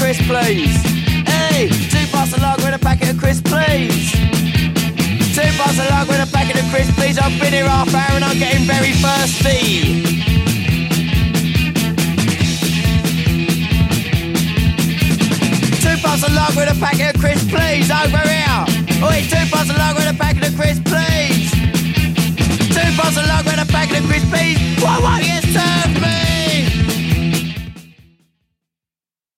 crisps, please. Hey, 2 parts of lager and a packet of crisps, please. 2 parts of lager and a packet of crisps, please. I've been here half hour and I'm getting very thirsty. 2 parts of lager and a packet of crisps, please. Over here. Oi, 2 parts of lager and a packet of crisps, please.